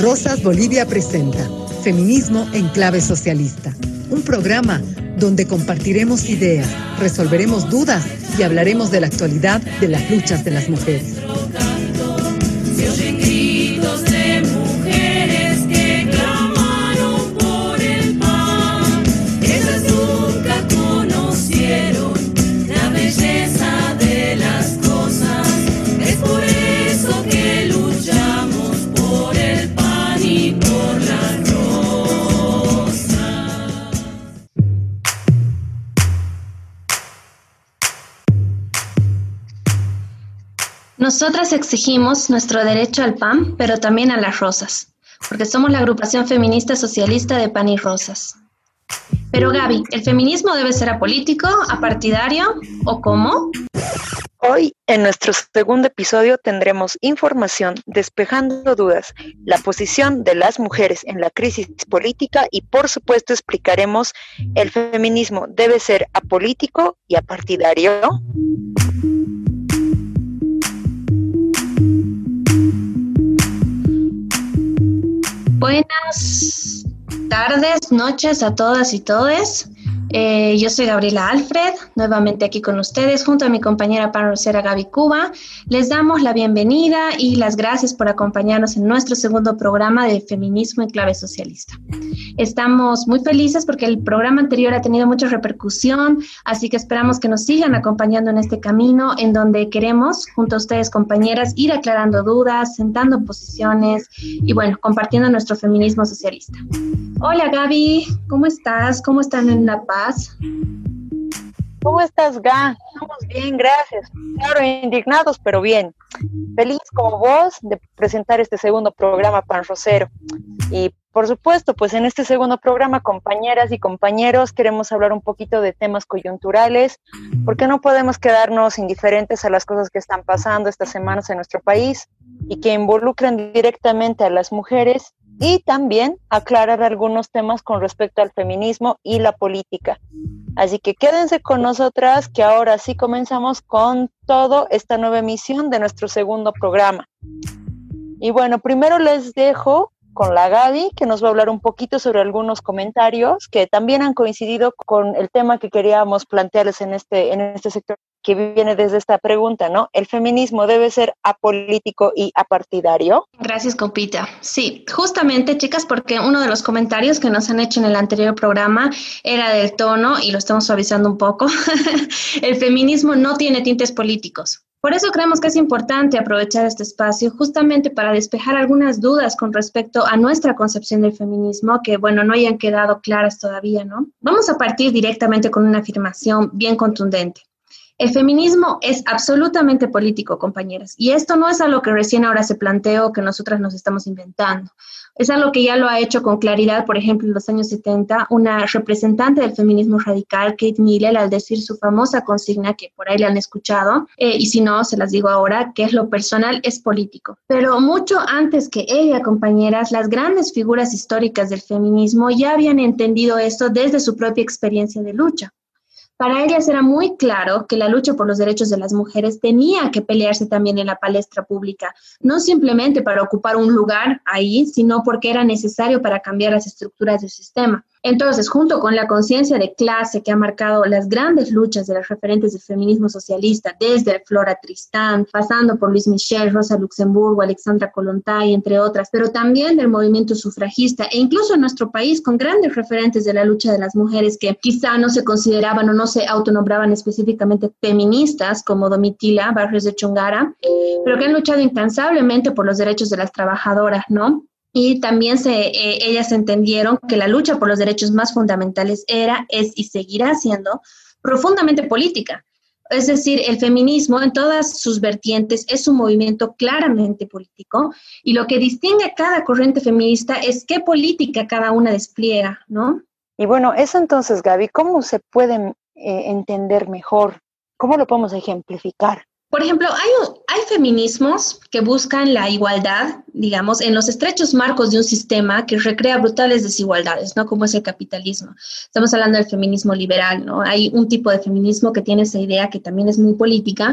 Rosas Bolivia presenta Feminismo en Clave Socialista, un programa donde compartiremos ideas, resolveremos dudas y hablaremos de la actualidad de las luchas de las mujeres. Se oyen gritos de mujeres que clamaron por el pan. Ellas nunca conocieron la belleza de las cosas. Es por eso que luchamos por el pan y por las rosas. Nosotras exigimos nuestro derecho al pan, pero también a las rosas, porque somos la agrupación feminista socialista de Pan y Rosas. Pero Gaby, ¿el feminismo debe ser apolítico, apartidario o cómo? Hoy, en nuestro segundo episodio, tendremos información despejando dudas, la posición de las mujeres en la crisis política y, por supuesto, explicaremos el feminismo debe ser apolítico y apartidario. Buenas tardes, noches a todas y todes. Yo soy Gabriela Alfred, nuevamente aquí con ustedes, junto a mi compañera panrosera Gaby Cuba. Les damos la bienvenida y las gracias por acompañarnos en nuestro segundo programa de Feminismo en Clave Socialista. Estamos muy felices porque el programa anterior ha tenido mucha repercusión, así que esperamos que nos sigan acompañando en este camino en donde queremos, junto a ustedes compañeras, ir aclarando dudas, sentando posiciones y bueno, compartiendo nuestro feminismo socialista. Hola Gaby, ¿cómo estás? ¿Cómo están en La Paz? ¿Cómo estás, Ga? Estamos bien, gracias. Claro, indignados, pero bien. Feliz como vos de presentar este segundo programa panrosero. Y por supuesto, pues en este segundo programa, compañeras y compañeros, queremos hablar un poquito de temas coyunturales, porque no podemos quedarnos indiferentes a las cosas que están pasando estas semanas en nuestro país y que involucran directamente a las mujeres, y también aclarar algunos temas con respecto al feminismo y la política. Así que quédense con nosotras, que ahora sí comenzamos con toda esta nueva emisión de nuestro segundo programa. Y bueno, primero les dejo con la Gaby, que nos va a hablar un poquito sobre algunos comentarios que también han coincidido con el tema que queríamos plantearles en este sector, que viene desde esta pregunta, ¿no? ¿El feminismo debe ser apolítico y apartidario? Gracias, compita. Sí, justamente, chicas, porque uno de los comentarios que nos han hecho en el anterior programa era del tono, y lo estamos suavizando un poco, el feminismo no tiene tintes políticos. Por eso creemos que es importante aprovechar este espacio justamente para despejar algunas dudas con respecto a nuestra concepción del feminismo que, bueno, no hayan quedado claras todavía, ¿no? Vamos a partir directamente con una afirmación bien contundente. El feminismo es absolutamente político, compañeras, y esto no es algo que recién ahora se planteó, que nosotras nos estamos inventando. Es algo que ya lo ha hecho con claridad, por ejemplo, en los años 70, una representante del feminismo radical, Kate Millett, al decir su famosa consigna, que por ahí la han escuchado, y si no, se las digo ahora, que es lo personal es político. Pero mucho antes que ella, compañeras, las grandes figuras históricas del feminismo ya habían entendido esto desde su propia experiencia de lucha. Para ellas era muy claro que la lucha por los derechos de las mujeres tenía que pelearse también en la palestra pública, no simplemente para ocupar un lugar ahí, sino porque era necesario para cambiar las estructuras del sistema. Entonces, junto con la conciencia de clase que ha marcado las grandes luchas de las referentes del feminismo socialista, desde Flora Tristán, pasando por Luis Michel, Rosa Luxemburgo, Alexandra Kollontai, entre otras, pero también del movimiento sufragista, e incluso en nuestro país con grandes referentes de la lucha de las mujeres que quizá no se consideraban o no se autonombraban específicamente feministas, como Domitila Barrios de Chungara, pero que han luchado incansablemente por los derechos de las trabajadoras, ¿no? Y también ellas entendieron que la lucha por los derechos más fundamentales es y seguirá siendo profundamente política. Es decir, el feminismo en todas sus vertientes es un movimiento claramente político, y lo que distingue a cada corriente feminista es qué política cada una despliega, ¿no? Y bueno, eso entonces, Gaby, ¿cómo se puede entender mejor? ¿Cómo lo podemos ejemplificar? Por ejemplo, hay feminismos que buscan la igualdad, digamos, en los estrechos marcos de un sistema que recrea brutales desigualdades, ¿no? Como es el capitalismo. Estamos hablando del feminismo liberal, ¿no? Hay un tipo de feminismo que tiene esa idea que también es muy política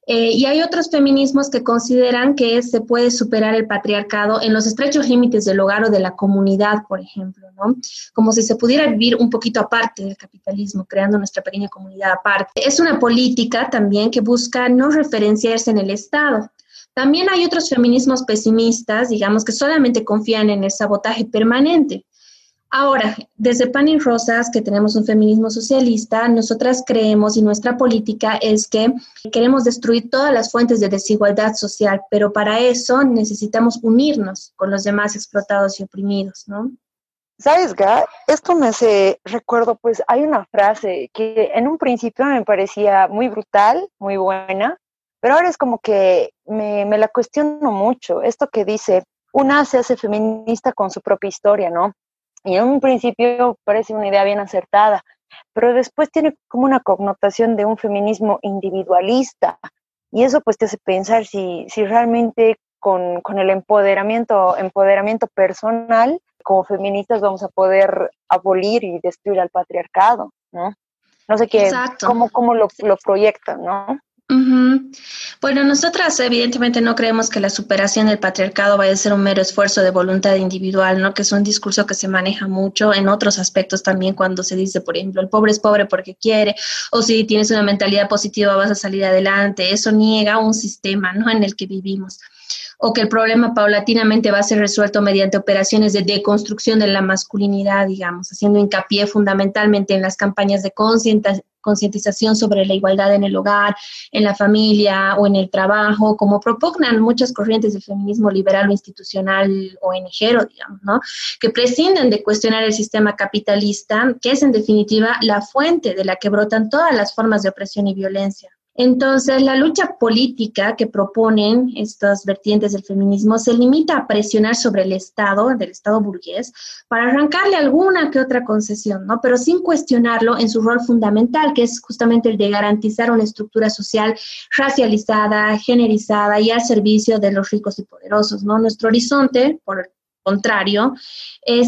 Y hay otros feminismos que consideran que se puede superar el patriarcado en los estrechos límites del hogar o de la comunidad, por ejemplo, ¿no? Como si se pudiera vivir un poquito aparte del capitalismo, creando nuestra pequeña comunidad aparte. Es una política también que busca no referenciarse en el Estado. También hay otros feminismos pesimistas, digamos, que solamente confían en el sabotaje permanente. Ahora, desde Pan y Rosas, que tenemos un feminismo socialista, nosotras creemos y nuestra política es que queremos destruir todas las fuentes de desigualdad social, pero para eso necesitamos unirnos con los demás explotados y oprimidos, ¿no? ¿Sabes, Gá? Esto me hace recuerdo, pues hay una frase que en un principio me parecía muy brutal, muy buena, pero ahora es como que me la cuestiono mucho. Esto que dice, una se hace feminista con su propia historia, ¿no? Y en un principio parece una idea bien acertada, pero después tiene como una connotación de un feminismo individualista. Y eso pues te hace pensar si realmente con el empoderamiento personal, como feministas vamos a poder abolir y destruir al patriarcado, ¿no? No sé qué, cómo lo proyectan, ¿no? Uh-huh. Bueno, nosotras evidentemente no creemos que la superación del patriarcado vaya a ser un mero esfuerzo de voluntad individual, ¿no? Que es un discurso que se maneja mucho en otros aspectos también cuando se dice, por ejemplo, el pobre es pobre porque quiere, o si tienes una mentalidad positiva vas a salir adelante. Eso niega un sistema, ¿no?, en el que vivimos. O que el problema paulatinamente va a ser resuelto mediante operaciones de deconstrucción de la masculinidad, digamos, haciendo hincapié fundamentalmente en las campañas de concientización sobre la igualdad en el hogar, en la familia o en el trabajo, como propugnan muchas corrientes del feminismo liberal o institucional o ONGero, digamos, ¿no? Que prescinden de cuestionar el sistema capitalista, que es en definitiva la fuente de la que brotan todas las formas de opresión y violencia. Entonces, la lucha política que proponen estas vertientes del feminismo se limita a presionar sobre el Estado, del Estado burgués, para arrancarle alguna que otra concesión, ¿no? Pero sin cuestionarlo en su rol fundamental, que es justamente el de garantizar una estructura social racializada, generizada y al servicio de los ricos y poderosos, ¿no? Nuestro horizonte, por el contrario, es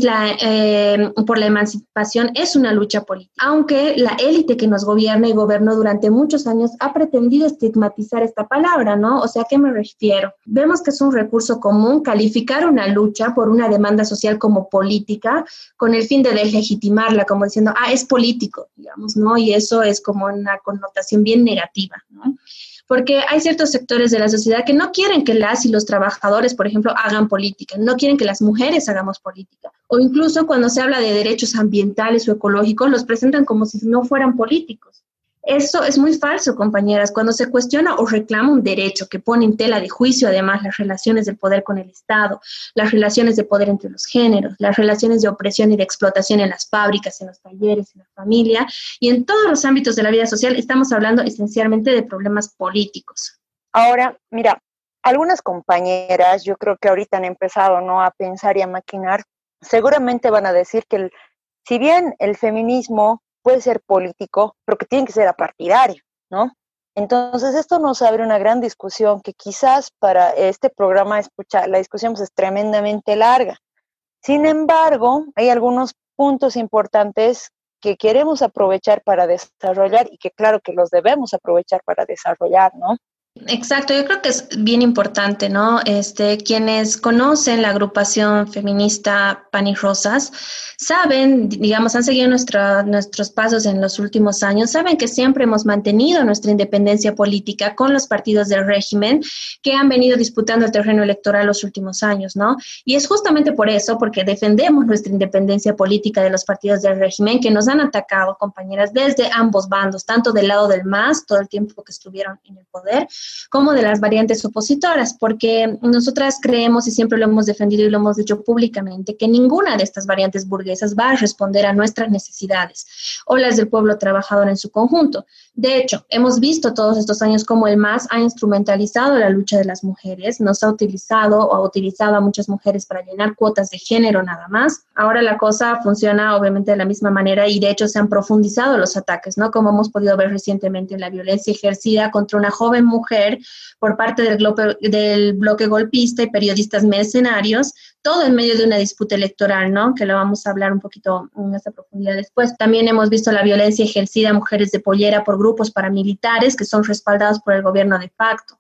por la emancipación, es una lucha política, aunque la élite que nos gobierna y gobernó durante muchos años ha pretendido estigmatizar esta palabra, ¿no? O sea, ¿a qué me refiero? Vemos que es un recurso común calificar una lucha por una demanda social como política, con el fin de deslegitimarla, como diciendo, es político, digamos, ¿no? Y eso es como una connotación bien negativa, ¿no? Porque hay ciertos sectores de la sociedad que no quieren que las y los trabajadores, por ejemplo, hagan política, no quieren que las mujeres hagamos política, o incluso cuando se habla de derechos ambientales o ecológicos, los presentan como si no fueran políticos. Eso es muy falso, compañeras. Cuando se cuestiona o reclama un derecho que pone en tela de juicio, además, las relaciones del poder con el Estado, las relaciones de poder entre los géneros, las relaciones de opresión y de explotación en las fábricas, en los talleres, en la familia y en todos los ámbitos de la vida social, estamos hablando esencialmente de problemas políticos. Ahora, mira, algunas compañeras, yo creo que ahorita han empezado, ¿no?, a pensar y a maquinar, seguramente van a decir que si bien el feminismo puede ser político, pero que tiene que ser apartidario, ¿no? Entonces esto nos abre una gran discusión que quizás para este programa la discusión pues, es tremendamente larga. Sin embargo, hay algunos puntos importantes que queremos aprovechar para desarrollar y que claro que los debemos aprovechar para desarrollar, ¿no? Exacto, yo creo que es bien importante, ¿no? Quienes conocen la agrupación feminista Pan y Rosas saben, digamos, han seguido nuestros pasos en los últimos años, saben que siempre hemos mantenido nuestra independencia política con los partidos del régimen que han venido disputando el terreno electoral los últimos años, ¿no? Y es justamente por eso, porque defendemos nuestra independencia política de los partidos del régimen que nos han atacado, compañeras, desde ambos bandos, tanto del lado del MAS, todo el tiempo que estuvieron en el poder, como de las variantes opositoras, porque nosotras creemos y siempre lo hemos defendido y lo hemos dicho públicamente, que ninguna de estas variantes burguesas va a responder a nuestras necesidades o las del pueblo trabajador en su conjunto. De hecho, hemos visto todos estos años cómo el MAS ha instrumentalizado la lucha de las mujeres, nos ha utilizado o ha utilizado a muchas mujeres para llenar cuotas de género nada más. Ahora la cosa funciona obviamente de la misma manera y de hecho se han profundizado los ataques, ¿no? Como hemos podido ver recientemente en la violencia ejercida contra una joven mujer mujer por parte del bloque golpista y periodistas mercenarios, todo en medio de una disputa electoral, ¿no? Que lo vamos a hablar un poquito en esta profundidad después. También hemos visto la violencia ejercida a mujeres de pollera por grupos paramilitares que son respaldados por el gobierno de facto.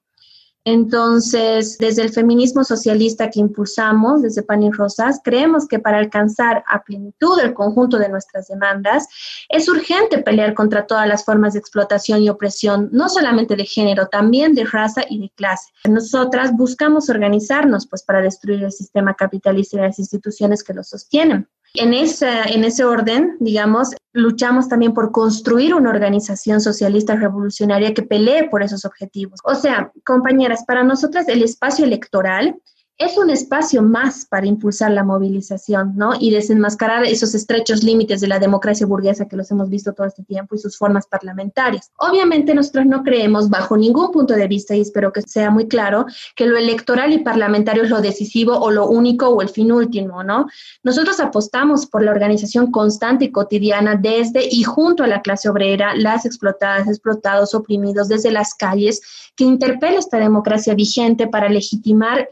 Entonces, desde el feminismo socialista que impulsamos, desde Pan y Rosas, creemos que para alcanzar a plenitud el conjunto de nuestras demandas, es urgente pelear contra todas las formas de explotación y opresión, no solamente de género, también de raza y de clase. Nosotras buscamos organizarnos pues, para destruir el sistema capitalista y las instituciones que lo sostienen. En ese orden, digamos, luchamos también por construir una organización socialista revolucionaria que pelee por esos objetivos. O sea, compañeras, para nosotras el espacio electoral es un espacio más para impulsar la movilización, ¿no? Y desenmascarar esos estrechos límites de la democracia burguesa que los hemos visto todo este tiempo y sus formas parlamentarias. Obviamente nosotros no creemos bajo ningún punto de vista, y espero que sea muy claro, que lo electoral y parlamentario es lo decisivo o lo único o el fin último, ¿no? Nosotros apostamos por la organización constante y cotidiana desde y junto a la clase obrera, las explotadas, explotados, oprimidos, desde las calles, que interpela esta democracia vigente para legitimar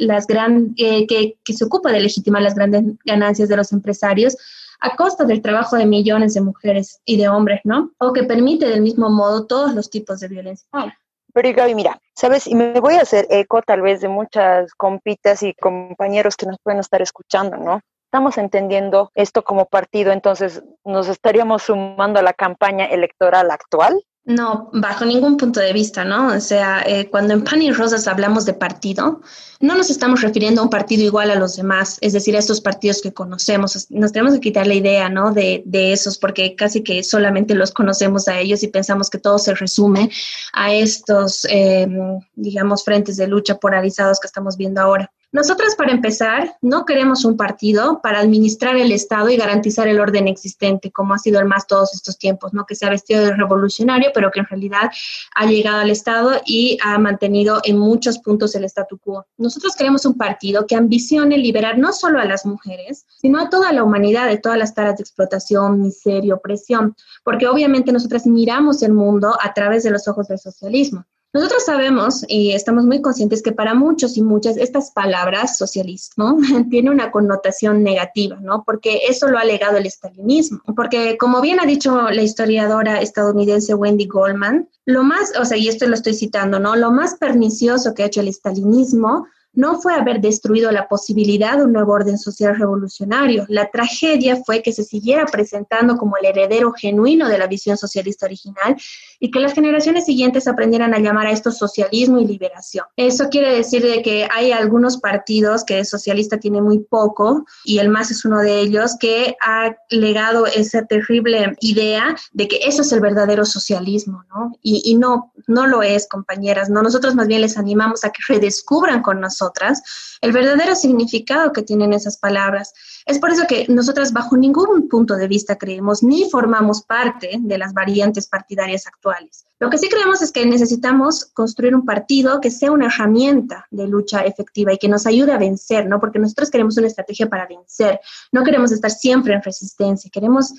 que se ocupa de legitimar las grandes ganancias de los empresarios a costa del trabajo de millones de mujeres y de hombres, ¿no? O que permite del mismo modo todos los tipos de violencia. Pero Gaby, mira, ¿sabes? Y me voy a hacer eco tal vez de muchas compitas y compañeros que nos pueden estar escuchando, ¿no? Estamos entendiendo esto como partido, entonces nos estaríamos sumando a la campaña electoral actual. No, bajo ningún punto de vista, ¿no? O sea, cuando en Pan y Rosas hablamos de partido, no nos estamos refiriendo a un partido igual a los demás, es decir, a estos partidos que conocemos. Nos tenemos que quitar la idea, ¿no? De esos, porque casi que solamente los conocemos a ellos y pensamos que todo se resume a estos, digamos, frentes de lucha polarizados que estamos viendo ahora. Nosotras, para empezar, no queremos un partido para administrar el Estado y garantizar el orden existente, como ha sido el MAS todos estos tiempos, ¿no? Que se ha vestido de revolucionario, pero que en realidad ha llegado al Estado y ha mantenido en muchos puntos el statu quo. Nosotros queremos un partido que ambicione liberar no solo a las mujeres, sino a toda la humanidad de todas las taras de explotación, miseria, opresión, porque obviamente nosotras miramos el mundo a través de los ojos del socialismo. Nosotros sabemos y estamos muy conscientes que para muchos y muchas estas palabras, socialismo, tiene una connotación negativa, ¿no? Porque eso lo ha legado el estalinismo. Porque como bien ha dicho la historiadora estadounidense Wendy Goldman, lo más, o sea, y esto lo estoy citando, ¿no? Lo más pernicioso que ha hecho el estalinismo no fue haber destruido la posibilidad de un nuevo orden social revolucionario. La tragedia fue que se siguiera presentando como el heredero genuino de la visión socialista original y que las generaciones siguientes aprendieran a llamar a esto socialismo y liberación. Eso quiere decir de que hay algunos partidos que el socialista tiene muy poco, y el MAS es uno de ellos, que ha legado esa terrible idea de que eso es el verdadero socialismo, ¿no? Y no lo es, compañeras, ¿no? Nosotros más bien les animamos a que redescubran con nosotras el verdadero significado que tienen esas palabras. Es por eso que nosotras bajo ningún punto de vista creemos ni formamos parte de las variantes partidarias actuales. Lo que sí creemos es que necesitamos construir un partido que sea una herramienta de lucha efectiva y que nos ayude a vencer, ¿no? Porque nosotros queremos una estrategia para vencer, no queremos estar siempre en resistencia, queremos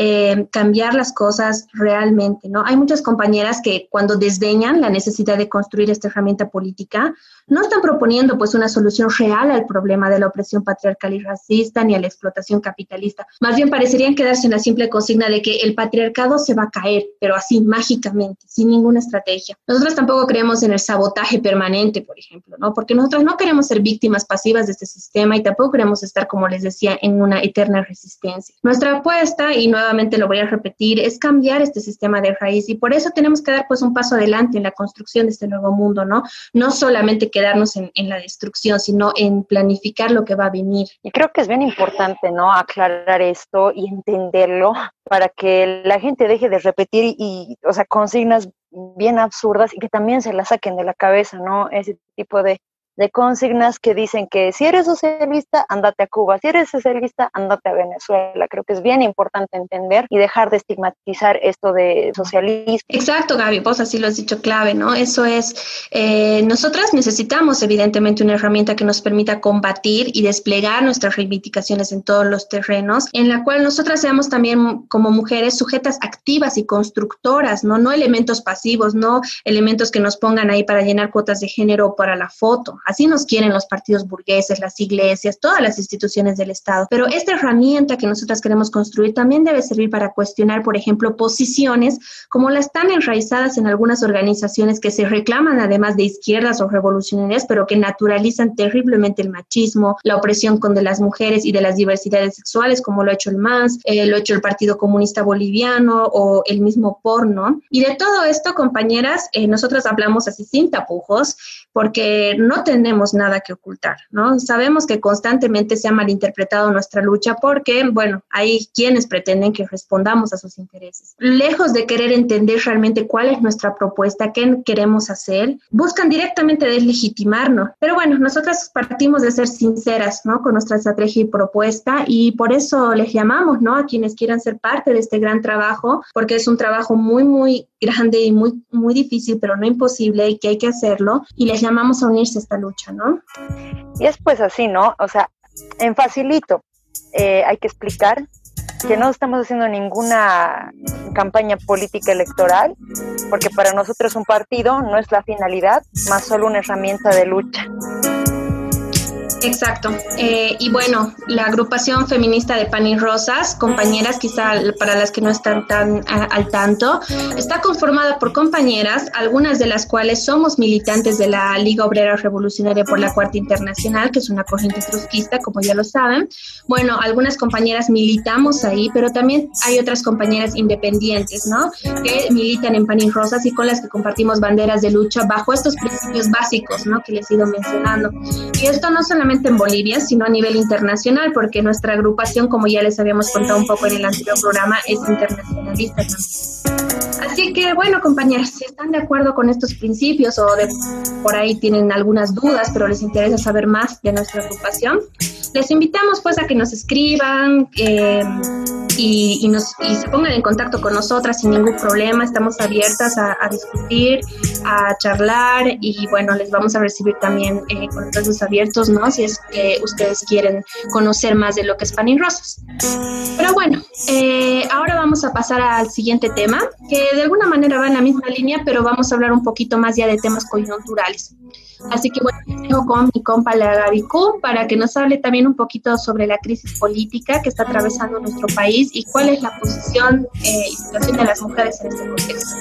cambiar las cosas realmente, ¿no? Hay muchas compañeras que cuando desdeñan la necesidad de construir esta herramienta política, no están proponiendo pues una solución real al problema de la opresión patriarcal y racista ni a la explotación capitalista. Más bien parecerían quedarse en la simple consigna de que el patriarcado se va a caer, pero así mágicamente, sin ninguna estrategia. Nosotros tampoco creemos en el sabotaje permanente, por ejemplo, ¿no? Porque nosotros no queremos ser víctimas pasivas de este sistema y tampoco queremos estar, como les decía, en una eterna resistencia. Nuestra apuesta, y nuevamente lo voy a repetir, es cambiar este sistema de raíz, y por eso tenemos que dar pues un paso adelante en la construcción de este nuevo mundo, ¿no? No solamente quedarnos en la destrucción, sino en planificar lo que va a venir. Y creo que es bien importante, ¿no? Aclarar esto y entenderlo para que la gente deje de repetir o sea, consignas bien absurdas y que también se las saquen de la cabeza, ¿no? Ese tipo de de consignas que dicen que si eres socialista, ándate a Cuba, si eres socialista, ándate a Venezuela. Creo que es bien importante entender y dejar de estigmatizar esto de socialismo. Exacto, Gaby, vos así lo has dicho clave, ¿no? Eso es, nosotras necesitamos evidentemente una herramienta que nos permita combatir y desplegar nuestras reivindicaciones en todos los terrenos, en la cual nosotras seamos también como mujeres sujetas activas y constructoras, ¿no? No elementos pasivos, no elementos que nos pongan ahí para llenar cuotas de género o para la foto. Así nos quieren los partidos burgueses, las iglesias, todas las instituciones del Estado. Pero esta herramienta que nosotras queremos construir también debe servir para cuestionar, por ejemplo, posiciones como las tan enraizadas en algunas organizaciones que se reclaman además de izquierdas o revolucionarias, pero que naturalizan terriblemente el machismo, la opresión de las mujeres y de las diversidades sexuales, como lo ha hecho el MAS, lo ha hecho el Partido Comunista Boliviano o el mismo porno. Y de todo esto, compañeras, nosotras hablamos así sin tapujos, porque no tenemos nada que ocultar, ¿no? Sabemos que constantemente se ha malinterpretado nuestra lucha porque, bueno, hay quienes pretenden que respondamos a sus intereses. Lejos de querer entender realmente cuál es nuestra propuesta, qué queremos hacer, buscan directamente deslegitimarnos. Pero bueno, nosotras partimos de ser sinceras, ¿no? Con nuestra estrategia y propuesta, y por eso les llamamos, ¿no? A quienes quieran ser parte de este gran trabajo, porque es un trabajo muy, muy grande y muy, muy difícil, pero no imposible, y que hay que hacerlo, y les llamamos a unirse a esta lucha, ¿no? Y es pues así, ¿no? O sea, en facilito, hay que explicar que no estamos haciendo ninguna campaña política electoral, porque para nosotros un partido no es la finalidad, más solo una herramienta de lucha. Exacto. Y bueno, la agrupación feminista de Pan y Rosas, compañeras, quizá para las que no están tan al tanto, está conformada por compañeras, algunas de las cuales somos militantes de la Liga Obrera Revolucionaria por la Cuarta Internacional, que es una corriente trotskista, como ya lo saben. Bueno, algunas compañeras militamos ahí, pero también hay otras compañeras independientes, ¿no? Que militan en Pan y Rosas y con las que compartimos banderas de lucha bajo estos principios básicos, ¿no? Que les he ido mencionando. Y esto no solamente en Bolivia, sino a nivel internacional, porque nuestra agrupación, como ya les habíamos contado un poco en el anterior programa, es internacionalista también. Así que, bueno, compañeras, si están de acuerdo con estos principios o por ahí tienen algunas dudas, pero les interesa saber más de nuestra agrupación, les invitamos pues a que nos escriban y se pongan en contacto con nosotras sin ningún problema. Estamos abiertas a discutir, a charlar, y bueno, les vamos a recibir también con los brazos abiertos, ¿no? Si es que ustedes quieren conocer más de lo que es Pan y Rosas. Pero bueno, ahora vamos a pasar al siguiente tema, que de alguna manera va en la misma línea, pero vamos a hablar un poquito más ya de temas coyunturales. Así que bueno, les dejo con mi compa la Gaby Q para que nos hable también un poquito sobre la crisis política que está atravesando nuestro país y cuál es la posición y situación de las mujeres en este contexto.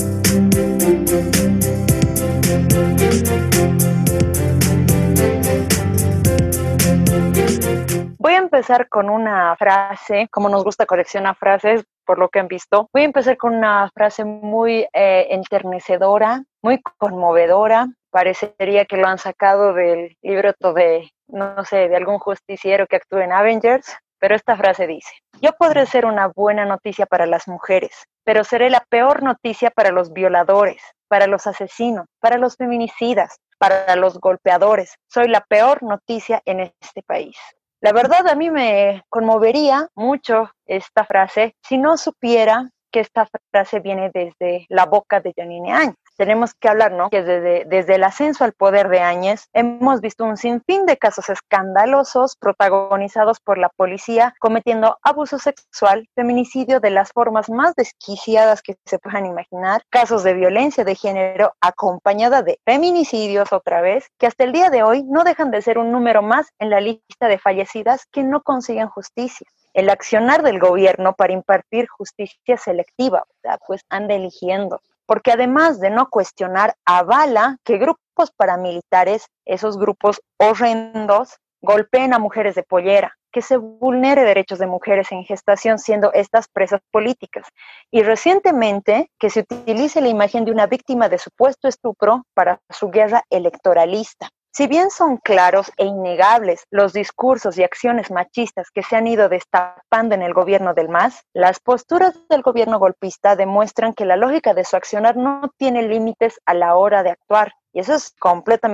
Voy a empezar con una frase, como nos gusta coleccionar frases, por lo que han visto. Voy a empezar con una frase muy enternecedora, muy conmovedora. Parecería que lo han sacado del libreto de, no sé, de algún justiciero que actúe en Avengers, pero esta frase dice: yo podré ser una buena noticia para las mujeres, pero seré la peor noticia para los violadores, para los asesinos, para los feminicidas, para los golpeadores. Soy la peor noticia en este país. La verdad, a mí me conmovería mucho esta frase si no supiera que esta frase viene desde la boca de Yanine Áñez. Tenemos que hablar, ¿no? Que desde el ascenso al poder de Áñez hemos visto un sinfín de casos escandalosos protagonizados por la policía cometiendo abuso sexual, feminicidio de las formas más desquiciadas que se puedan imaginar, casos de violencia de género acompañada de feminicidios otra vez, que hasta el día de hoy no dejan de ser un número más en la lista de fallecidas que no consiguen justicia. El accionar del gobierno para impartir justicia selectiva, o sea, pues anda eligiendo. Porque además de no cuestionar, avala que grupos paramilitares, esos grupos horrendos, golpeen a mujeres de pollera, que se vulnere derechos de mujeres en gestación siendo estas presas políticas. Y recientemente que se utilice la imagen de una víctima de supuesto estupro para su guerra electoralista. Si bien son claros e innegables los discursos y acciones machistas que se han ido destapando en el gobierno del MAS, las posturas del gobierno golpista demuestran que la lógica de su accionar no tiene límites a la hora de actuar. Y eso es completamente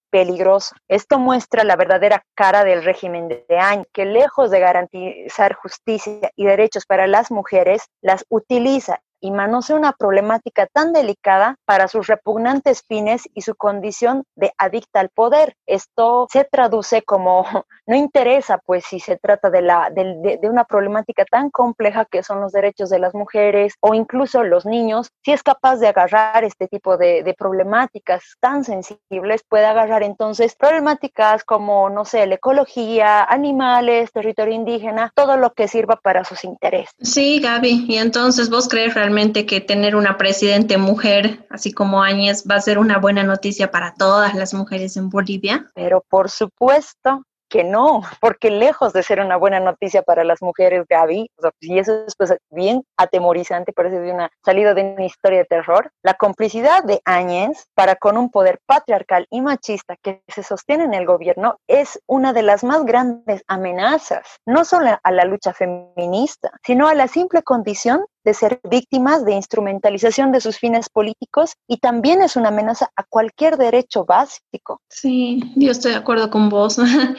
peligroso. Esto muestra la verdadera cara del régimen de Áñez, que lejos de garantizar justicia y derechos para las mujeres, las utiliza y manosea una problemática tan delicada para sus repugnantes fines y su condición de adicta al poder. Esto se traduce como no interesa, pues, si se trata de una problemática tan compleja que son los derechos de las mujeres o incluso los niños. Si es capaz de agarrar este tipo de problemáticas tan sensibles, puede agarrar entonces problemáticas como, no sé, la ecología, animales, territorio indígena, todo lo que sirva para sus intereses. Sí, Gaby, y entonces ¿vos crees realmente que tener una presidente mujer, así como Áñez, va a ser una buena noticia para todas las mujeres en Bolivia? Pero por supuesto que no, porque lejos de ser una buena noticia para las mujeres, Gaby, o sea, y eso es pues bien atemorizante, parece de una salida de una historia de terror, la complicidad de Áñez para con un poder patriarcal y machista que se sostiene en el gobierno es una de las más grandes amenazas, no solo a la lucha feminista, sino a la simple condición de ser víctimas de instrumentalización de sus fines políticos, y también es una amenaza a cualquier derecho básico. Sí, yo estoy de acuerdo con vos.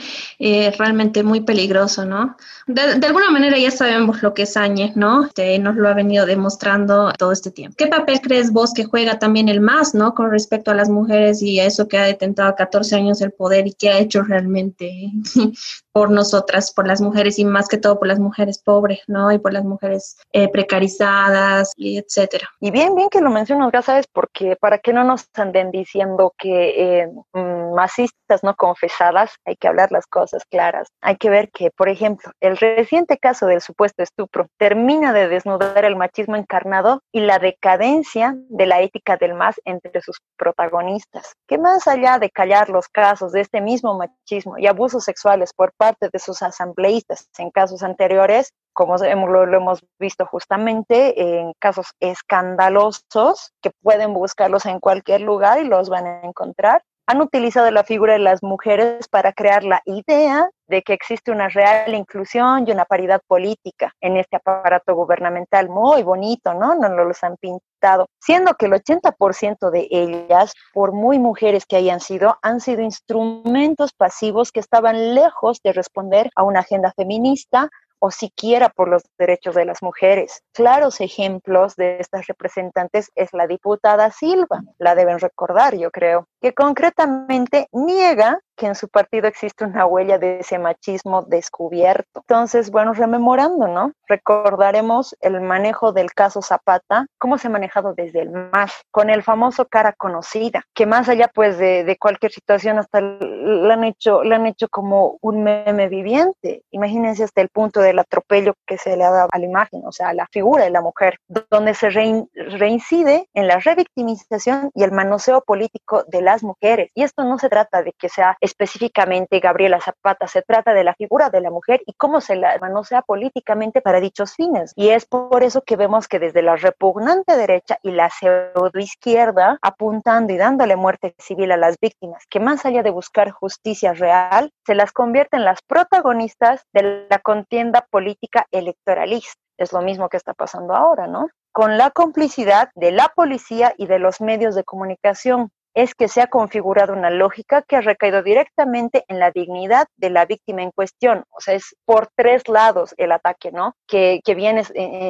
Realmente muy peligroso, ¿no? De alguna manera ya sabemos lo que es Áñez, ¿no? Nos lo ha venido demostrando todo este tiempo. ¿Qué papel crees vos que juega también el MAS, ¿no? Con respecto a las mujeres y a eso que ha detentado 14 años el poder y que ha hecho realmente por nosotras, por las mujeres y más que todo por las mujeres pobres, ¿no? Y por las mujeres precarizadas y etcétera. Y bien que lo mencionas, ya sabes, porque para que no nos anden diciendo que masistas no confesadas, hay que hablar las cosas claras. Hay que ver que, por ejemplo, el reciente caso del supuesto estupro termina de desnudar el machismo encarnado y la decadencia de la ética del MAS entre sus protagonistas, que más allá de callar los casos de este mismo machismo y abusos sexuales por parte de sus asambleístas en casos anteriores, como lo hemos visto justamente en casos escandalosos que pueden buscarlos en cualquier lugar y los van a encontrar, han utilizado la figura de las mujeres para crear la idea de que existe una real inclusión y una paridad política en este aparato gubernamental muy bonito, ¿no? Nos los han pintado, siendo que el 80% de ellas, por muy mujeres que han sido instrumentos pasivos que estaban lejos de responder a una agenda feminista o siquiera por los derechos de las mujeres. Claros ejemplos de estas representantes es la diputada Silva, la deben recordar, yo creo, que concretamente niega que en su partido existe una huella de ese machismo descubierto. Entonces, bueno, rememorando, ¿no? Recordaremos el manejo del caso Zapata, cómo se ha manejado desde el MAS, con el famoso cara conocida, que más allá pues de cualquier situación hasta la han hecho como un meme viviente. Imagínense hasta el punto del atropello que se le ha dado a la imagen, o sea, a la figura de la mujer, donde se reincide en la revictimización y el manoseo político de las mujeres. Y esto no se trata de que sea específicamente Gabriela Zapata, se trata de la figura de la mujer y cómo se la manosea políticamente para dichos fines. Y es por eso que vemos que desde la repugnante derecha y la pseudoizquierda, apuntando y dándole muerte civil a las víctimas, que más allá de buscar justicia real, se las convierte en las protagonistas de la contienda política electoralista. Es lo mismo que está pasando ahora, ¿no? Con la complicidad de la policía y de los medios de comunicación, es que se ha configurado una lógica que ha recaído directamente en la dignidad de la víctima en cuestión. O sea, es por tres lados el ataque, ¿no? Que viene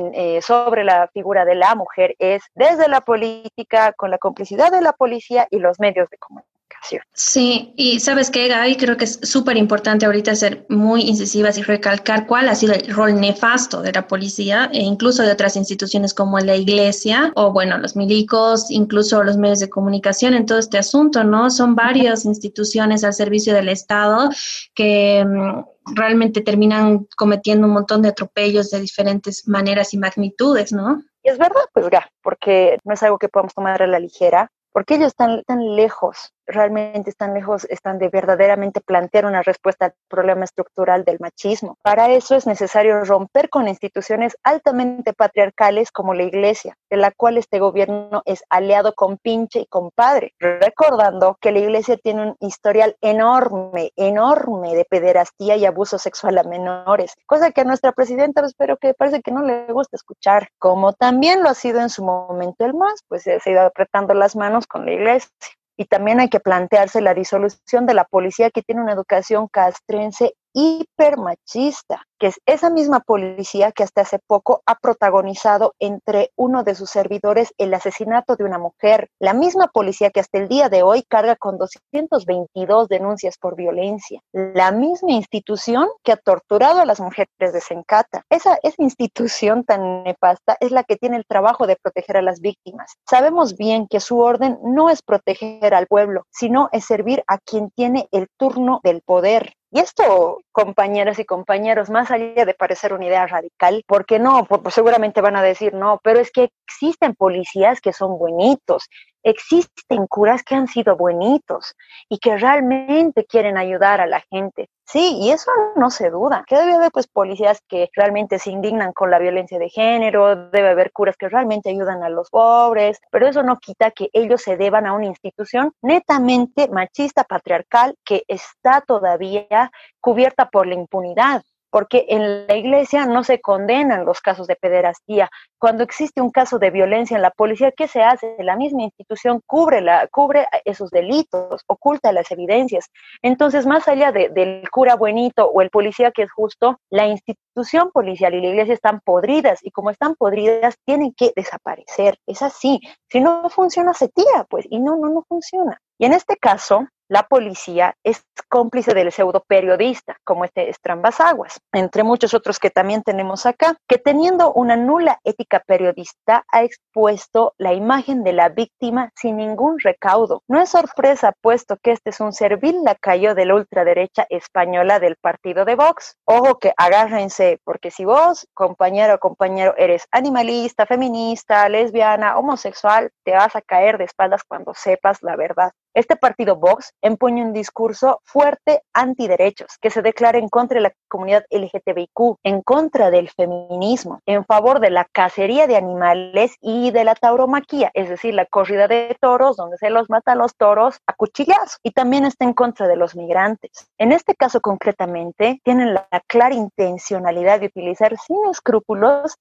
sobre la figura de la mujer, es desde la política, con la complicidad de la policía y los medios de comunicación. Sí, y ¿sabes qué, Gaby? Creo que es súper importante ahorita ser muy incisivas y recalcar cuál ha sido el rol nefasto de la policía e incluso de otras instituciones como la iglesia o, bueno, los milicos, incluso los medios de comunicación en todo este asunto, ¿no? Son varias instituciones al servicio del Estado que realmente terminan cometiendo un montón de atropellos de diferentes maneras y magnitudes, ¿no? Y es verdad, pues, porque no es algo que podamos tomar a la ligera, porque ellos están tan lejos, realmente están lejos, están de verdaderamente plantear una respuesta al problema estructural del machismo. Para eso es necesario romper con instituciones altamente patriarcales como la iglesia, de la cual este gobierno es aliado con pinche y compadre, recordando que la iglesia tiene un historial enorme de pederastía y abuso sexual a menores, cosa que a nuestra presidenta espero que parece que no le gusta escuchar, como también lo ha sido en su momento el MAS, pues se ha ido apretando las manos con la iglesia. Y también hay que plantearse la disolución de la policía, que tiene una educación castrense hipermachista, que es esa misma policía que hasta hace poco ha protagonizado entre uno de sus servidores el asesinato de una mujer, la misma policía que hasta el día de hoy carga con 222 denuncias por violencia, la misma institución que ha torturado a las mujeres de Sencata. Esa institución tan nefasta es la que tiene el trabajo de proteger a las víctimas. Sabemos bien que su orden no es proteger al pueblo, sino es servir a quien tiene el turno del poder. Y esto, compañeras y compañeros, más allá de parecer una idea radical, porque no, pues seguramente van a decir no, pero es que existen policías que son buenitos, existen curas que han sido buenitos y que realmente quieren ayudar a la gente. Sí, y eso no se duda, que debe haber pues policías que realmente se indignan con la violencia de género, debe haber curas que realmente ayudan a los pobres, pero eso no quita que ellos se deban a una institución netamente machista, patriarcal, que está todavía cubierta por la impunidad. Porque en la iglesia no se condenan los casos de pederastía. Cuando existe un caso de violencia en la policía, ¿qué se hace? La misma institución cubre esos delitos, oculta las evidencias. Entonces, más allá del cura buenito o el policía que es justo, la institución policial y la iglesia están podridas, y como están podridas, tienen que desaparecer. Es así. Si no funciona, se tira, pues, y no funciona. Y en este caso, la policía es cómplice del pseudoperiodista, como este Estrambasaguas, entre muchos otros que también tenemos acá, que teniendo una nula ética periodista ha expuesto la imagen de la víctima sin ningún recaudo. No es sorpresa, puesto que este es un servil lacayo de la ultraderecha española del partido de Vox. Ojo que agárrense, porque si vos, compañero o compañero, eres animalista, feminista, lesbiana, homosexual, te vas a caer de espaldas cuando sepas la verdad. Este partido Vox empuña un discurso fuerte antiderechos, que se declara en contra de la comunidad LGTBIQ, en contra del feminismo, en favor de la cacería de animales y de la tauromaquia, es decir, la corrida de toros, donde se los mata a los toros a cuchillazos, y también está en contra de los migrantes. En este caso concretamente, tienen la clara intencionalidad de utilizar sin escrúpulos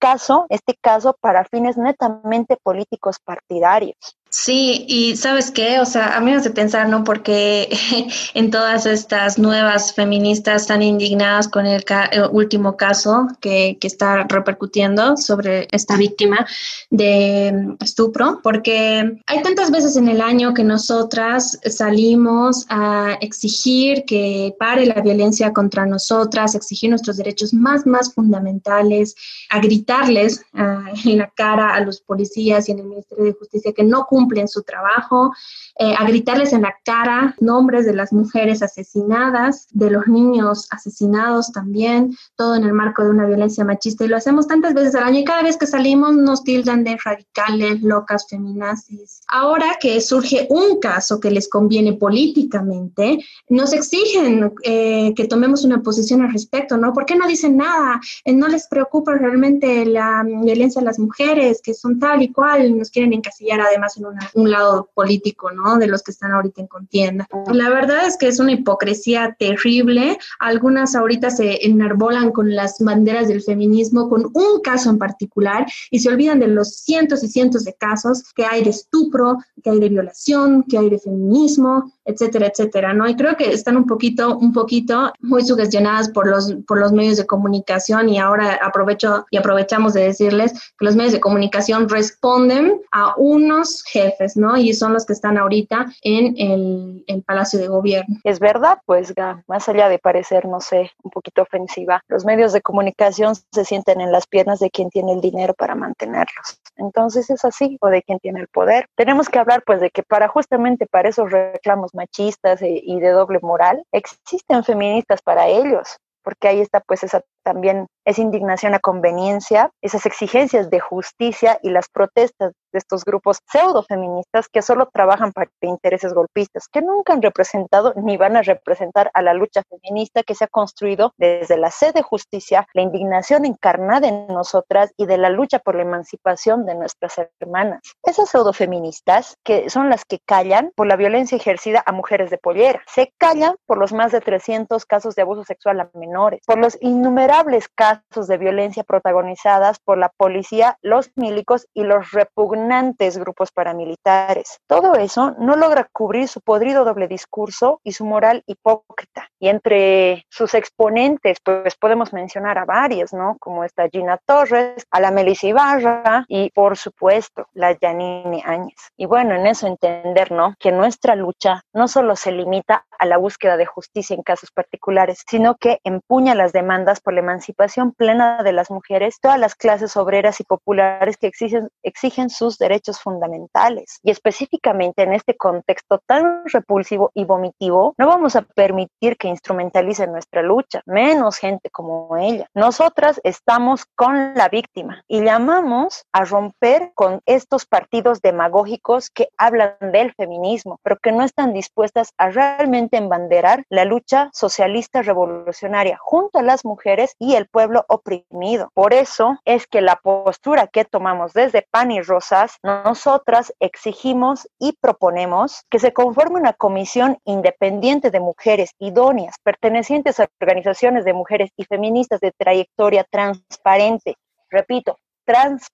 este caso para fines netamente políticos partidarios. Sí, y ¿sabes qué? O sea, a mí me hace pensar, ¿no? Porque en todas estas nuevas feministas están indignadas con el último caso que está repercutiendo sobre esta víctima de estupro, porque hay tantas veces en el año que nosotras salimos a exigir que pare la violencia contra nosotras, exigir nuestros derechos más fundamentales, a gritarles en la cara a los policías y en el Ministerio de Justicia que no cumplen su trabajo, a gritarles en la cara nombres de las mujeres asesinadas, de los niños asesinados también, todo en el marco de una violencia machista, y lo hacemos tantas veces al año, y cada vez que salimos nos tildan de radicales, locas, feminazis. Ahora que surge un caso que les conviene políticamente, nos exigen que tomemos una posición al respecto, ¿no? ¿Por qué no dicen nada? ¿No les preocupa realmente la violencia a las mujeres, que son tal y cual? Nos quieren encasillar además en un lado político, ¿no? De los que están ahorita en contienda. La verdad es que es una hipocresía terrible. Algunas ahorita se enarbolan con las banderas del feminismo, con un caso en particular, y se olvidan de los cientos y cientos de casos que hay de estupro, que hay de violación, que hay de feminismo, etcétera, etcétera, ¿no? Y creo que están un poquito muy sugestionadas por los medios de comunicación, y ahora aprovechamos de decirles que los medios de comunicación responden a unos jefes, ¿no? Y son los que están ahorita en el Palacio de Gobierno. Es verdad, pues, más allá de parecer, no sé, un poquito ofensiva, los medios de comunicación se sienten en las piernas de quien tiene el dinero para mantenerlos. Entonces es así, o de quien tiene el poder. Tenemos que hablar, pues, de que justamente para esos reclamos machistas y de doble moral, existen feministas para ellos, porque ahí está, pues, también esa indignación a conveniencia, esas exigencias de justicia y las protestas de estos grupos pseudo-feministas que solo trabajan para intereses golpistas, que nunca han representado ni van a representar a la lucha feminista que se ha construido desde la sed de justicia, la indignación encarnada en nosotras y de la lucha por la emancipación de nuestras hermanas. Esas pseudo-feministas, que son las que callan por la violencia ejercida a mujeres de pollera, se callan por los más de 300 casos de abuso sexual a menores, por los innumerables innumerables casos de violencia protagonizadas por la policía, los milicos y los repugnantes grupos paramilitares. Todo eso no logra cubrir su podrido doble discurso y su moral hipócrita. Y entre sus exponentes, pues podemos mencionar a varias, ¿no? Como esta Gina Torres, a la Melissa Ibarra y, por supuesto, la Yanine Áñez. Y bueno, en eso entender, ¿no? Que nuestra lucha no solo se limita a la búsqueda de justicia en casos particulares, sino que empuña las demandas por la emancipación plena de las mujeres, todas las clases obreras y populares que exigen sus derechos fundamentales. Y específicamente en este contexto tan repulsivo y vomitivo, no vamos a permitir que instrumentalicen nuestra lucha, menos gente como ella. Nosotras estamos con la víctima y llamamos a romper con estos partidos demagógicos que hablan del feminismo, pero que no están dispuestas a realmente embanderar la lucha socialista revolucionaria junto a las mujeres y el pueblo oprimido. Por eso es que la postura que tomamos desde PAN y Rosas, nosotras exigimos y proponemos que se conforme una comisión independiente de mujeres idóneas, pertenecientes a organizaciones de mujeres y feministas de trayectoria transparente, repito, transparente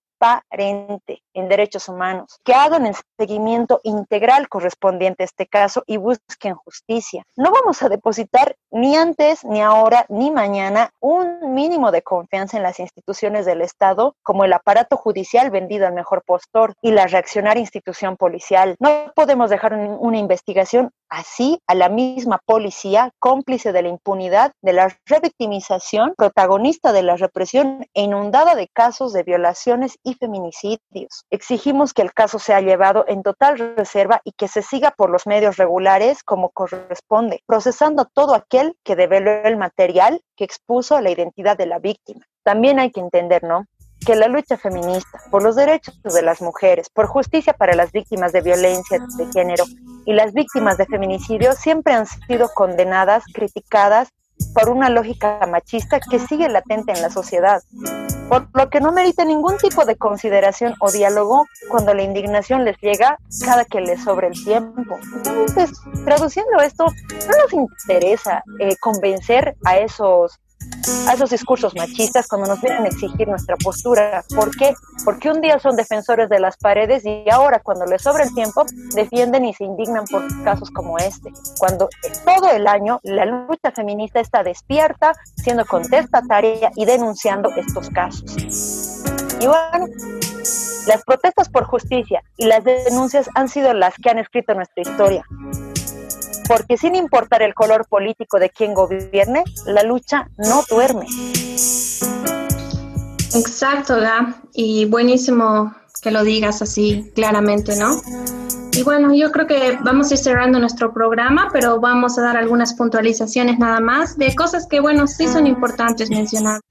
en derechos humanos, que hagan el seguimiento integral correspondiente a este caso y busquen justicia. No vamos a depositar ni antes, ni ahora, ni mañana un mínimo de confianza en las instituciones del Estado, como el aparato judicial vendido al mejor postor y la reaccionaria institución policial. No podemos dejar una investigación así a la misma policía, cómplice de la impunidad, de la revictimización, protagonista de la represión e inundada de casos de violaciones y feminicidios. Exigimos que el caso sea llevado en total reserva y que se siga por los medios regulares como corresponde, procesando a todo aquel que develó el material que expuso la identidad de la víctima. También hay que entender, ¿no?, que la lucha feminista por los derechos de las mujeres, por justicia para las víctimas de violencia de género y las víctimas de feminicidio siempre han sido condenadas, criticadas por una lógica machista que sigue latente en la sociedad, por lo que no merita ningún tipo de consideración o diálogo cuando la indignación les llega cada que les sobre el tiempo. Entonces, traduciendo esto, no nos interesa convencer a esos discursos machistas cuando nos vienen a exigir nuestra postura. ¿Por qué? Porque un día son defensores de las paredes y ahora, cuando les sobra el tiempo, defienden y se indignan por casos como este. Cuando todo el año la lucha feminista está despierta, siendo contestataria y denunciando estos casos. Y bueno, las protestas por justicia y las denuncias han sido las que han escrito nuestra historia. Porque sin importar el color político de quien gobierne, la lucha no duerme. Exacto, Gá, y buenísimo que lo digas así claramente, ¿no? Y bueno, yo creo que vamos a ir cerrando nuestro programa, pero vamos a dar algunas puntualizaciones nada más de cosas que, bueno, sí son importantes mencionar.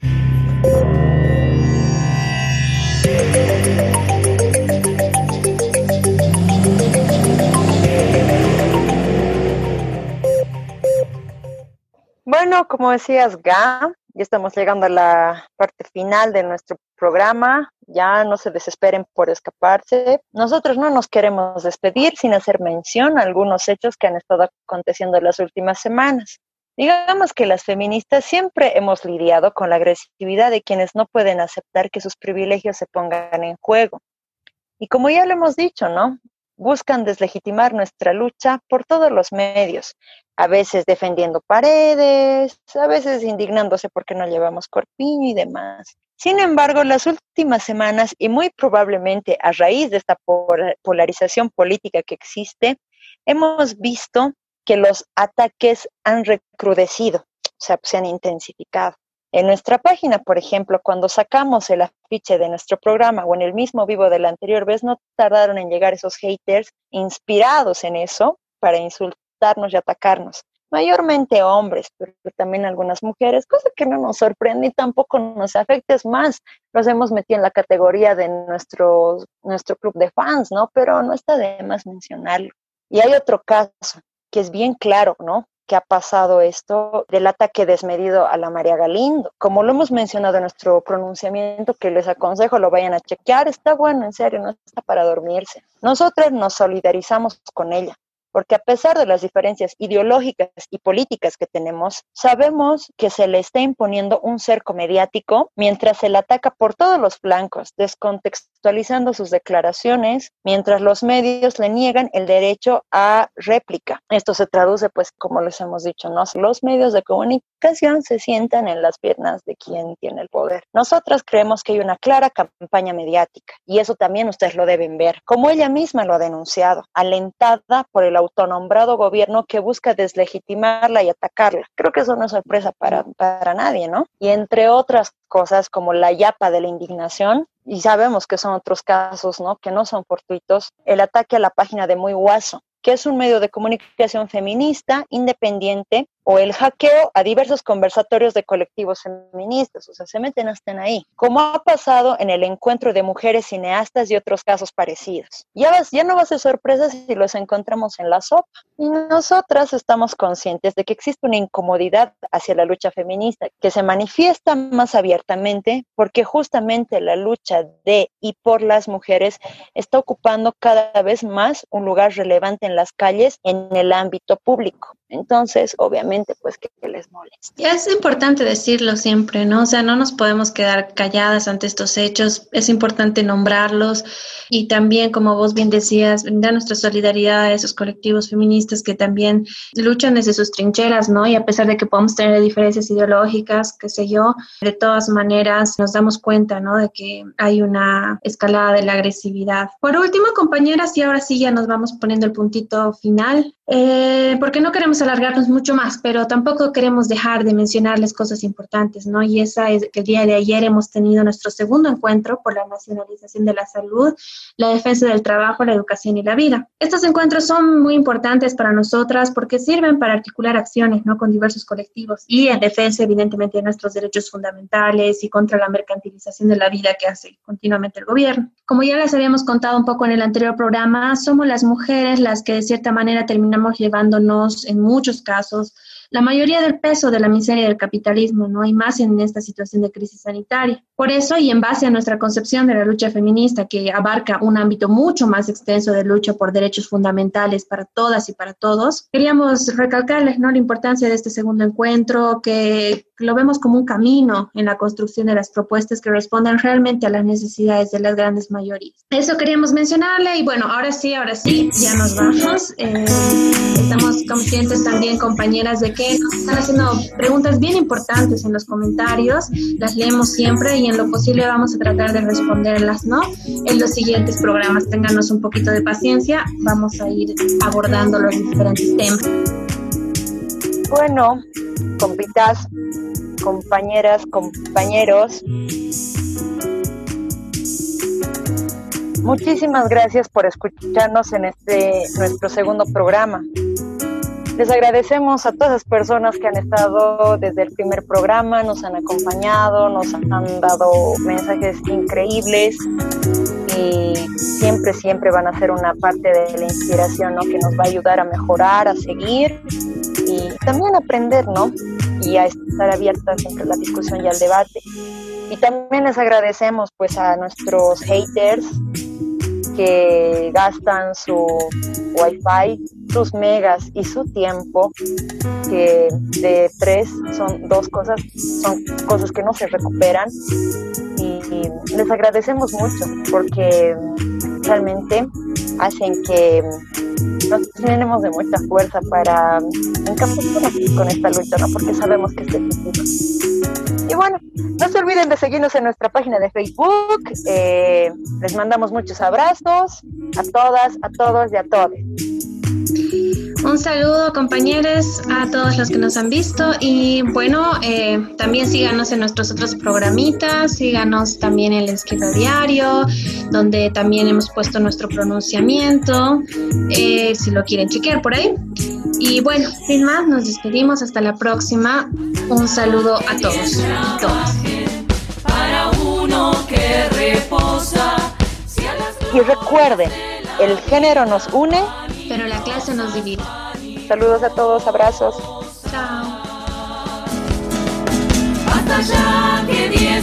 Bueno, como decías, Gá, ya estamos llegando a la parte final de nuestro programa. Ya no se desesperen por escaparse. Nosotros no nos queremos despedir sin hacer mención a algunos hechos que han estado aconteciendo en las últimas semanas. Digamos que las feministas siempre hemos lidiado con la agresividad de quienes no pueden aceptar que sus privilegios se pongan en juego. Y como ya lo hemos dicho, ¿no?, buscan deslegitimar nuestra lucha por todos los medios, a veces defendiendo paredes, a veces indignándose porque no llevamos corpiño y demás. Sin embargo, las últimas semanas, y muy probablemente a raíz de esta polarización política que existe, hemos visto que los ataques han recrudecido, o sea, se han intensificado. En nuestra página, por ejemplo, cuando sacamos el afiche de nuestro programa o en el mismo vivo de la anterior vez, no tardaron en llegar esos haters inspirados en eso para insultarnos y atacarnos. Mayormente hombres, pero también algunas mujeres, cosa que no nos sorprende y tampoco nos afecta. Es más, los hemos metido en la categoría de nuestro club de fans, ¿no? Pero no está de más mencionarlo. Y hay otro caso que es bien claro, ¿no?, que ha pasado esto del ataque desmedido a la María Galindo. Como lo hemos mencionado en nuestro pronunciamiento, que les aconsejo lo vayan a chequear, está bueno, en serio, no está para dormirse. Nosotros nos solidarizamos con ella. porque a pesar de las diferencias ideológicas y políticas que tenemos, sabemos que se le está imponiendo un cerco mediático mientras se le ataca por todos los flancos, descontextualizando sus declaraciones, mientras los medios le niegan el derecho a réplica. Esto se traduce, pues, como les hemos dicho, ¿no? Los medios de comunicación se sientan en las piernas de quien tiene el poder. Nosotras creemos que hay una clara campaña mediática, y eso también ustedes lo deben ver, como ella misma lo ha denunciado, alentada por el autonombrado gobierno que busca deslegitimarla y atacarla. Creo que eso no es sorpresa para nadie, ¿no? Y entre otras cosas como la yapa de la indignación, y sabemos que son otros casos, ¿no? Que no son fortuitos, el ataque a la página de Muy Guaso, que es un medio de comunicación feminista, independiente, o el hackeo a diversos conversatorios de colectivos feministas, o sea, se meten hasta en ahí, como ha pasado en el encuentro de mujeres cineastas y otros casos parecidos. Ya no va a ser sorpresa si los encontramos en la sopa. Y nosotras estamos conscientes de que existe una incomodidad hacia la lucha feminista, que se manifiesta más abiertamente porque justamente la lucha de y por las mujeres está ocupando cada vez más un lugar relevante en las calles, en el ámbito público. Entonces, obviamente, pues que les molesta. Y es importante decirlo siempre, ¿no? O sea, no nos podemos quedar calladas ante estos hechos, es importante nombrarlos y también, como vos bien decías, brindar nuestra solidaridad a esos colectivos feministas que también luchan desde sus trincheras, ¿no? Y a pesar de que podemos tener diferencias ideológicas, qué sé yo, de todas maneras nos damos cuenta, ¿no? De que hay una escalada de la agresividad. Por último, compañeras, y ahora sí ya nos vamos poniendo el puntito final, porque no queremos alargarnos mucho más, pero tampoco queremos dejar de mencionarles cosas importantes, ¿no? Y esa es que el día de ayer hemos tenido nuestro segundo encuentro por la nacionalización de la salud, la defensa del trabajo, la educación y la vida. Estos encuentros son muy importantes para nosotras porque sirven para articular acciones, ¿no? Con diversos colectivos y en defensa, evidentemente, de nuestros derechos fundamentales y contra la mercantilización de la vida que hace continuamente el gobierno. Como ya les habíamos contado un poco en el anterior programa, somos las mujeres las que de cierta manera terminamos llevándonos en muchos casos la mayoría del peso de la miseria del capitalismo, ¿no? Y más en esta situación de crisis sanitaria. Por eso, y en base a nuestra concepción de la lucha feminista, que abarca un ámbito mucho más extenso de lucha por derechos fundamentales para todas y para todos, queríamos recalcarles, ¿no? La importancia de este segundo encuentro, que lo vemos como un camino en la construcción de las propuestas que respondan realmente a las necesidades de las grandes mayorías. Eso queríamos mencionarle y bueno, ahora sí, ya nos vamos. Estamos conscientes también, compañeras, de que nos están haciendo preguntas bien importantes en los comentarios, las leemos siempre y en lo posible vamos a tratar de responderlas, ¿no? En los siguientes programas, ténganos un poquito de paciencia, vamos a ir abordando los diferentes temas. Bueno, compitas, compañeras, compañeros, muchísimas gracias por escucharnos en nuestro segundo programa. Les agradecemos a todas las personas que han estado desde el primer programa, nos han acompañado, nos han dado mensajes increíbles y siempre van a ser una parte de la inspiración, ¿no? Que nos va a ayudar a mejorar, a seguir y también a aprender, ¿no? Y a estar abierta siempre a la discusión y al debate. Y también les agradecemos pues a nuestros haters que gastan su wifi, sus megas y su tiempo, que de 3 son 2 cosas, son cosas que no se recuperan, y les agradecemos mucho porque realmente hacen que nos llenemos de mucha fuerza para encaminarnos con esta lucha, ¿no? Porque sabemos que es difícil. Y bueno, no se olviden de seguirnos en nuestra página de Facebook. Les mandamos muchos abrazos a todas, a todos y a todos. Un saludo, compañeros, a todos los que nos han visto y bueno, también síganos en nuestros otros programitas, síganos también en el Esquina Diario, donde también hemos puesto nuestro pronunciamiento, si lo quieren chequear por ahí. Y bueno, sin más, nos despedimos, hasta la próxima. Un saludo a todos y todas. Para uno que reposa. Y recuerden, el género nos une, pero la clase nos divide. Saludos a todos, abrazos. Chao. Basta ya que